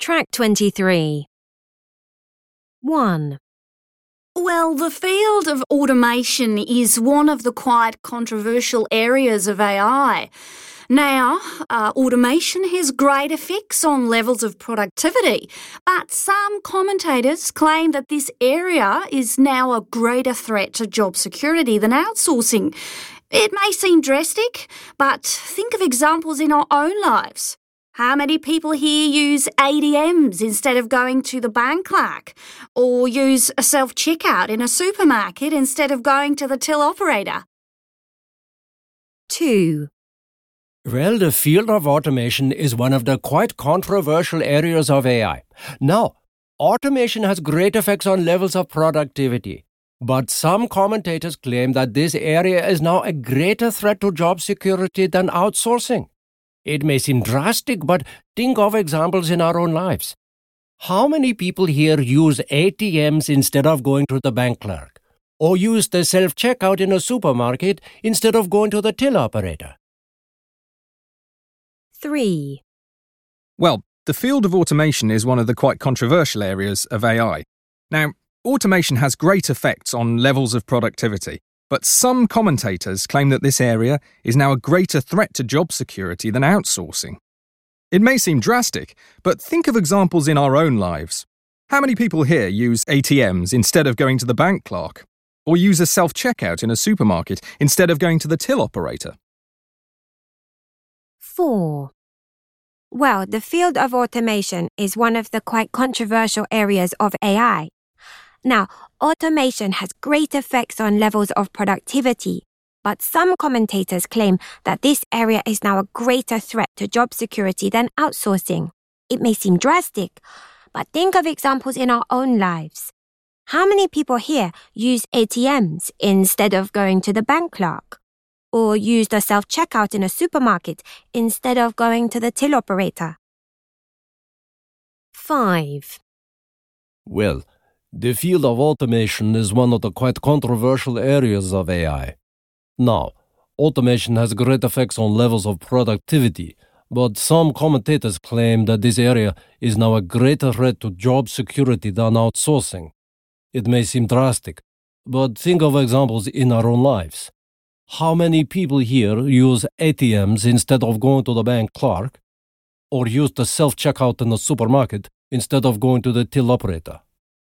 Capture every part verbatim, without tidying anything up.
Track twenty-three. one. Well, the field of automation is one of the quite controversial areas of A I. Now, uh, automation has great effects on levels of productivity, but some commentators claim that this area is now a greater threat to job security than outsourcing. It may seem drastic, but think of examples in our own lives. How many people here use A T Ms instead of going to the bank clerk? Or use a self-checkout in a supermarket instead of going to the till operator? two. Well, the field of automation is one of the quite controversial areas of A I. Now, automation has great effects on levels of productivity, but some commentators claim that this area is now a greater threat to job security than outsourcing. It may seem drastic, but think of examples in our own lives. How many people here use A T Ms instead of going to the bank clerk? Or use the self-checkout in a supermarket instead of going to the till operator? three. Well, the field of automation is one of the quite controversial areas of A I. Now, automation has great effects on levels of productivity, but some commentators claim that this area is now a greater threat to job security than outsourcing. It may seem drastic, but think of examples in our own lives. How many people here use A T Ms instead of going to the bank clerk? Or use a self-checkout in a supermarket instead of going to the till operator? four. Well, the field of automation is one of the quite controversial areas of A I. Now, automation has great effects on levels of productivity, but some commentators claim that this area is now a greater threat to job security than outsourcing. It may seem drastic, but think of examples in our own lives. How many people here use A T Ms instead of going to the bank clerk? Or use the self-checkout in a supermarket instead of going to the till operator? five. Well, the field of automation is one of the quite controversial areas of A I. Now, automation has great effects on levels of productivity, but some commentators claim that this area is now a greater threat to job security than outsourcing. It may seem drastic, but think of examples in our own lives. How many people here use A T Ms instead of going to the bank clerk? Or use the self-checkout in the supermarket instead of going to the till operator?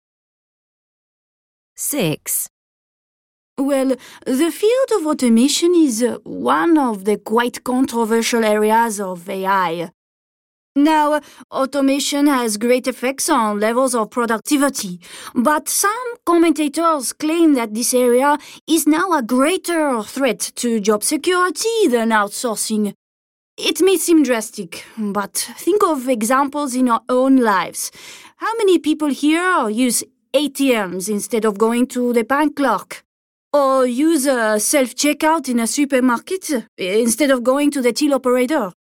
six. Well, the field of automation is uh, one of the quite controversial areas of A I. Now, automation has great effects on levels of productivity, but some commentators claim that this area is now a greater threat to job security than outsourcing. It may seem drastic, but think of examples in our own lives. How many people here use A T Ms instead of going to the bank clerk? Or use a self-checkout in a supermarket instead of going to the till operator?